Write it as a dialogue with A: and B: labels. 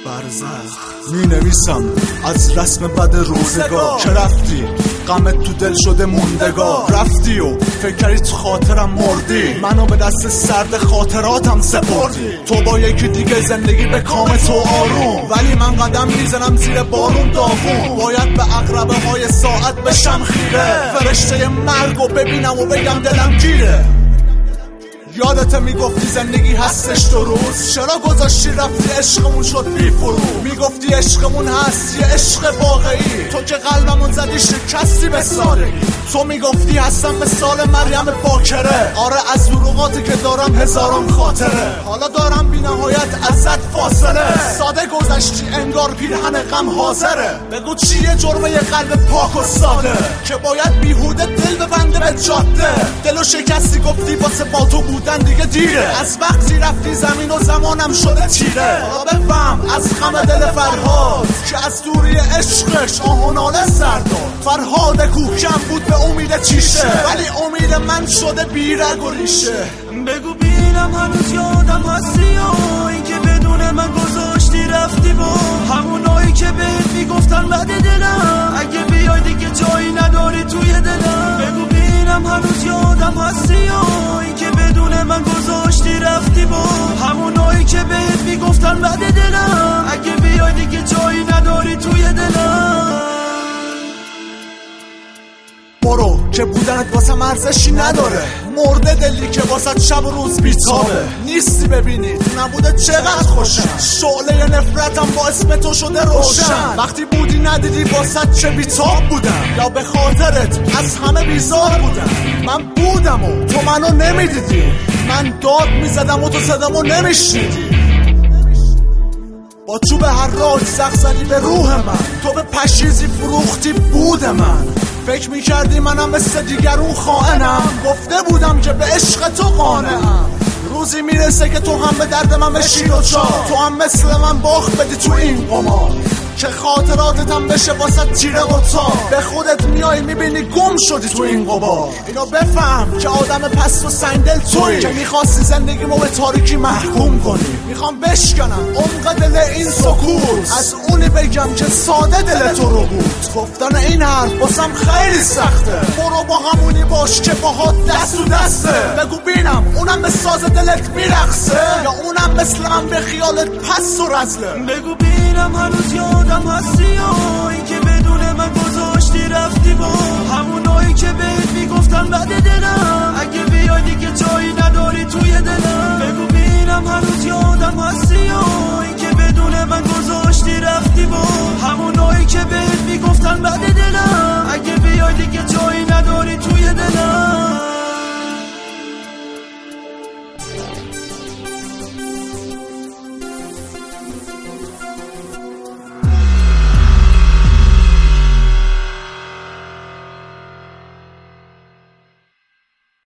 A: برزخ می نویسم از رسم بد روزگار که رفتی، غمت تو دل شده موندگار. رفتی و فکر کردی تو خاطرم مردی، منو به دست سرد خاطراتم سپردی. تو با یکی دیگه زندگی به کام تو آروم، ولی من قدم میزنم زیر بارون داغون. باید به عقربه های ساعت بشم خیره، فرشته مرگو ببینم و بگم دلم گیره. یادت میگفتی زندگی هستش دو روز، چرا گذاشتی رفتی عشقمون شد بی فرو؟ میگفتی عشقمون هست یه عشق واقعی، تو که قلبمون زدی شکستی به سادگی. تو میگفتی هستم مثال مریم باکره، آره از دروغاتی که دارم هزاران خاطره. حالا دارم بی نهایت ازت فاصله، ساده گذشتی انگار پیرهن غم حاضره. بگو چیه جرمه یه قلب پاک و ساده که باید بیهوده دل ببنده به جاده؟ دلو شکستی گفتی واسه با تو بودن دیگه دیره، از وقتی رفتی زمین و زمانم شده تیره. حالا بفهم از غم دل فرهاد که از دوری عشقش آه و ناله سرداد. فرهاد کوکم بود به امید چیشه، ولی امید من شده بیرگ و ریشه.
B: بگو بینم هنوز یادم هستی و این که بدون من گذاشتی رفتی با همونایی که بهت میگفتن بد دلم، اگه بیای دیگه جایی نداری توی دلم. بگو بینم هنوز یادم هستی و این که بدون من گذاشتی رفتی با همونایی که بهت میگفتن بد دلم، اگه بیای دیگه جایی نداری توی دلم.
A: برو که بودنت واسه ارزشی نداره، مرده دلی که واسه شب و روز بیتابه. نیستی ببینی تو نبوده چقدر خوشم، شعله نفرتم با اسم تو شده روشن. وقتی بودی ندیدی واسه چه بیتاب بودم، یا به خاطرت از همه بیزار بودم. من بودم و تو منو نمیدیدی، من داد میزدم و تو صدامو نمیشنیدی. با چوب حراج زخ زدی به روح من، تو به پشیزی فروختی بود من. فکر میکردی منم مثل دیگرون خائنم، گفته بودم که به عشق تو قانعم. روزی میرسه که تو هم به درد من بشی و چار، تو هم مثل من باخت بدی تو این قمار، که خاطراتتم بشه واسه تیره و تار. به خودت میای میبینی گم شدی تو این غبار. اینو بفهم که آدم پست و سنگدل تویی که میخواستی زندگیمو به تاریکی محکوم کنی. میخوام بشکنم عمق دل این سکوت، از اونی بگم که ساده دل تو رو بود. گفتن این حرف باسم خیلی سخته، برو با همونی باش که باهات دست و دسته. بگو بینم اونم به ساز دلت میرقصه، یا اونم مثل من به خیالت پس و رزله.
B: بگو بینم هنوز یادم هستی و این که بدون من گذاشتی رفتی با همونایی که بهت میگفتن بد دلم،